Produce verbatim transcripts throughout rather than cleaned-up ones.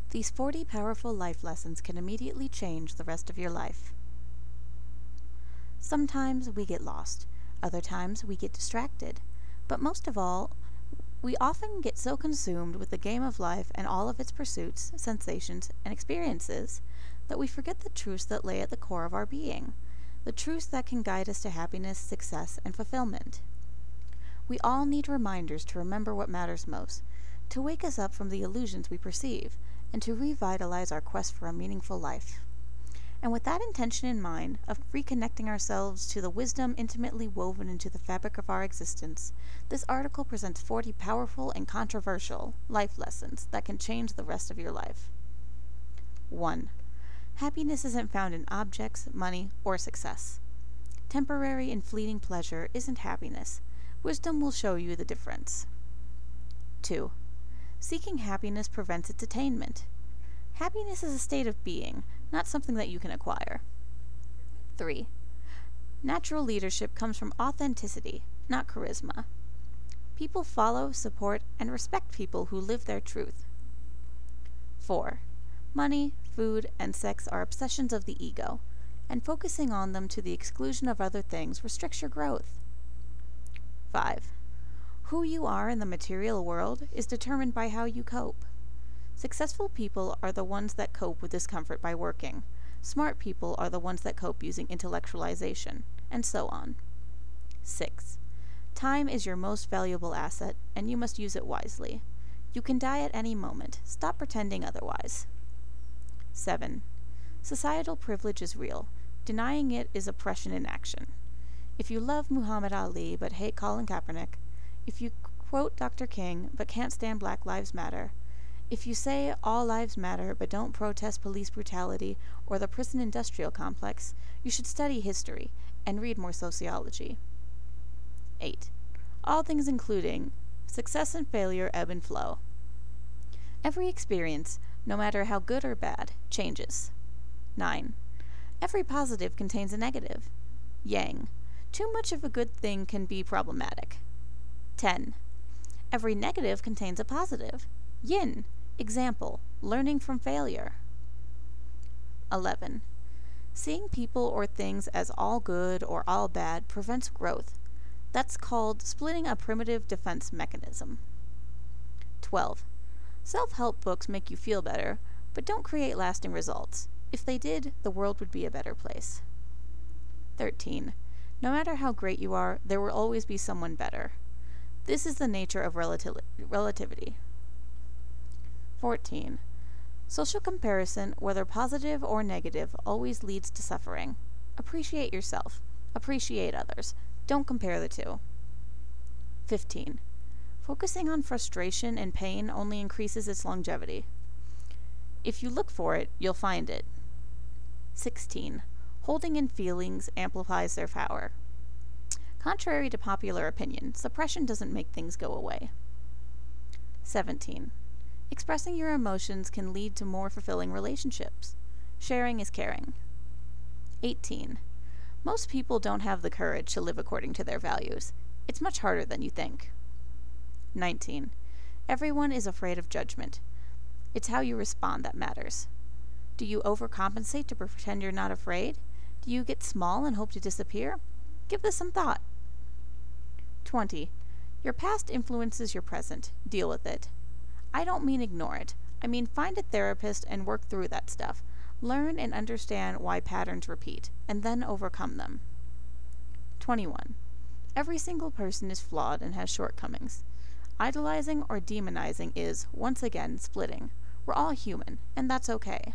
These forty powerful life lessons can immediately change the rest of your life. Sometimes we get lost, other times we get distracted, but most of all, we often get so consumed with the game of life and all of its pursuits, sensations, and experiences that we forget the truths that lay at the core of our being, the truths that can guide us to happiness, success, and fulfillment. We all need reminders to remember what matters most, to wake us up from the illusions we perceive, and to revitalize our quest for a meaningful life. And with that intention in mind, of reconnecting ourselves to the wisdom intimately woven into the fabric of our existence, this article presents forty powerful and controversial life lessons that can change the rest of your life. one. Happiness isn't found in objects, money, or success. Temporary and fleeting pleasure isn't happiness. Wisdom will show you the difference. two. Seeking happiness prevents its attainment. Happiness is a state of being, not something that you can acquire. three. Natural leadership comes from authenticity, not charisma. People follow, support, and respect people who live their truth. four. Money, food, and sex are obsessions of the ego, and focusing on them to the exclusion of other things restricts your growth. five. Who you are in the material world is determined by how you cope. Successful people are the ones that cope with discomfort by working. Smart people are the ones that cope using intellectualization, and so on. six. Time is your most valuable asset, and you must use it wisely. You can die at any moment. Stop pretending otherwise. seven. Societal privilege is real. Denying it is oppression in action. If you love Muhammad Ali but hate Colin Kaepernick, if you quote Doctor King but can't stand Black Lives Matter, if you say all lives matter but don't protest police brutality or the prison industrial complex, you should study history and read more sociology. eight. All things including success and failure ebb and flow. Every experience, no matter how good or bad, changes. nine. Every positive contains a negative. Yang. Too much of a good thing can be problematic. ten. Every negative contains a positive. Yin. Example, learning from failure. eleven. Seeing people or things as all good or all bad prevents growth. That's called splitting a primitive defense mechanism. twelve. Self-help books make you feel better, but don't create lasting results. If they did, the world would be a better place. thirteen. No matter how great you are, there will always be someone better. This is the nature of relati- relativity. fourteen. Social comparison, whether positive or negative, always leads to suffering. Appreciate yourself. Appreciate others. Don't compare the two. fifteen. Focusing on frustration and pain only increases its longevity. If you look for it, you'll find it. sixteen. Holding in feelings amplifies their power. Contrary to popular opinion, suppression doesn't make things go away. seventeen. Expressing your emotions can lead to more fulfilling relationships. Sharing is caring. eighteen. Most people don't have the courage to live according to their values. It's much harder than you think. nineteen. Everyone is afraid of judgment. It's how you respond that matters. Do you overcompensate to pretend you're not afraid? Do you get small and hope to disappear? Give this some thought. twenty. Your past influences your present. Deal with it. I don't mean ignore it. I mean find a therapist and work through that stuff. Learn and understand why patterns repeat, and then overcome them. twenty-one. Every single person is flawed and has shortcomings. Idolizing or demonizing is, once again, splitting. We're all human, and that's okay.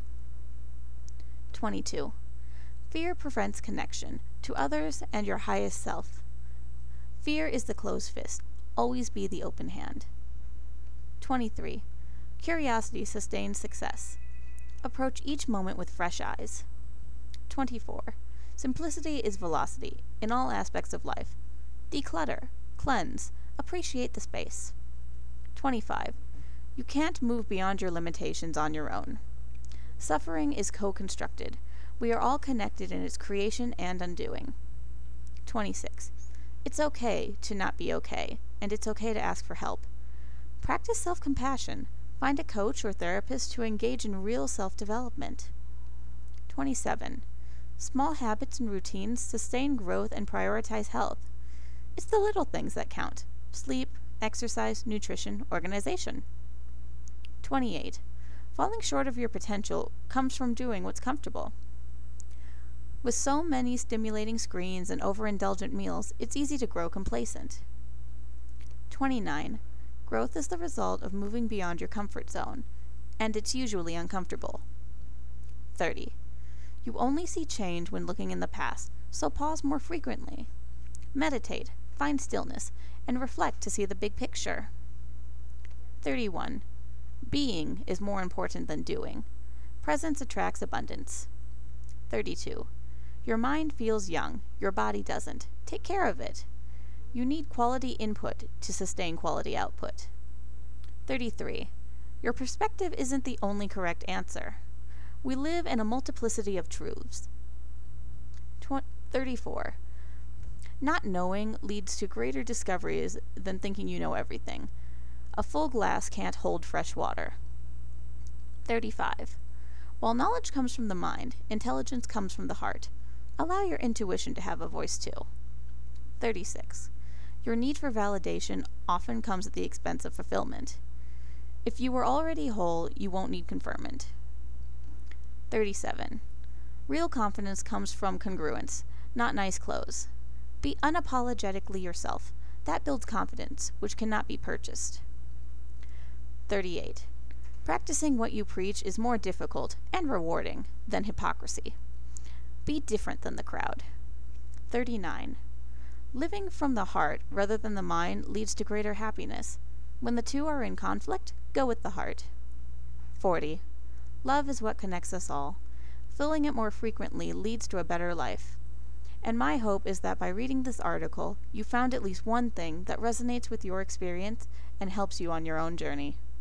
twenty-two. Fear prevents connection to others and your highest self. Fear is the closed fist. Always be the open hand. twenty-three. Curiosity sustains success. Approach each moment with fresh eyes. twenty-four. Simplicity is velocity in all aspects of life. Declutter, cleanse, appreciate the space. twenty-five. You can't move beyond your limitations on your own. Suffering is co-constructed. We are all connected in its creation and undoing. twenty-six. It's okay to not be okay, and it's okay to ask for help. Practice self-compassion. Find a coach or therapist to engage in real self-development. twenty-seven. Small habits and routines sustain growth and prioritize health. It's the little things that count: sleep, exercise, nutrition, organization. twenty-eight. Falling short of your potential comes from doing what's comfortable. With so many stimulating screens and overindulgent meals, it's easy to grow complacent. twenty-nine. Growth is the result of moving beyond your comfort zone, and it's usually uncomfortable. thirty. You only see change when looking in the past, so pause more frequently. Meditate, find stillness, and reflect to see the big picture. thirty-one. Being is more important than doing. Presence attracts abundance. thirty-two. Your mind feels young, your body doesn't. Take care of it. You need quality input to sustain quality output. thirty-three. Your perspective isn't the only correct answer. We live in a multiplicity of truths. thirty-four. Not knowing leads to greater discoveries than thinking you know everything. A full glass can't hold fresh water. thirty-five. While knowledge comes from the mind, intelligence comes from the heart. Allow your intuition to have a voice too. thirty-six. Your need for validation often comes at the expense of fulfillment. If you were already whole, you won't need conferment. thirty-seven. Real confidence comes from congruence, not nice clothes. Be unapologetically yourself. That builds confidence, which cannot be purchased. thirty-eight. Practicing what you preach is more difficult and rewarding than hypocrisy. Be different than the crowd. thirty-nine. Living from the heart rather than the mind leads to greater happiness. When the two are in conflict, go with the heart. forty. Love is what connects us all. Filling it more frequently leads to a better life. And my hope is that by reading this article, you found at least one thing that resonates with your experience and helps you on your own journey.